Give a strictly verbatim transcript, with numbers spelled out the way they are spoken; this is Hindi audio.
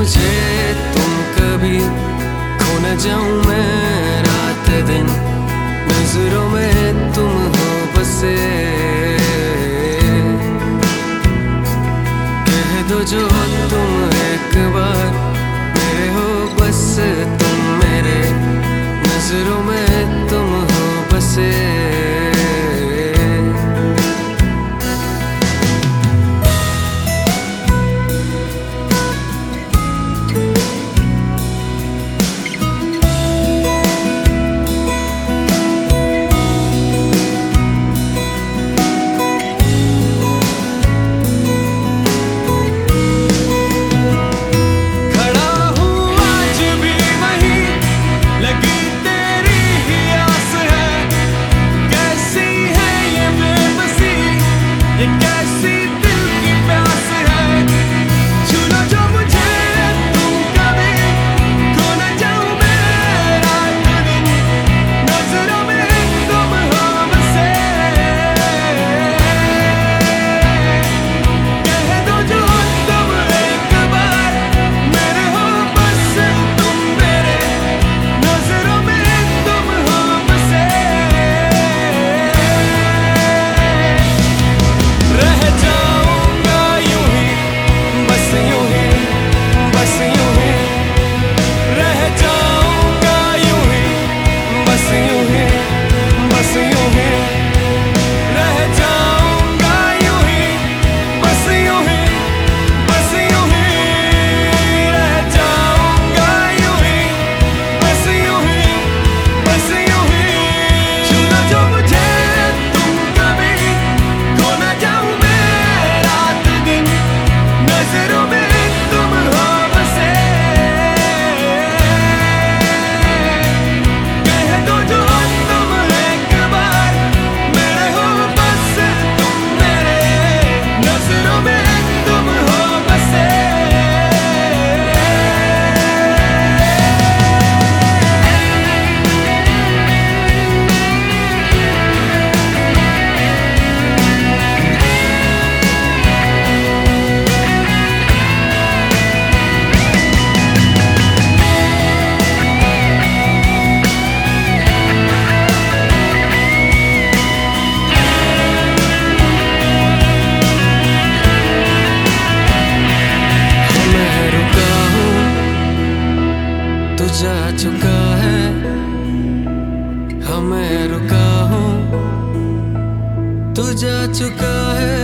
मुझे तुम कभी खो न जाऊं मैं रात दिन, नजरों में तुम हो बसे। कह दो जो तुम एक बार मेरे हो, बस तुम मेरे, नजरों में तुम हो बसे। जा चुका है, हमें रुका हूँ, तू जा चुका है।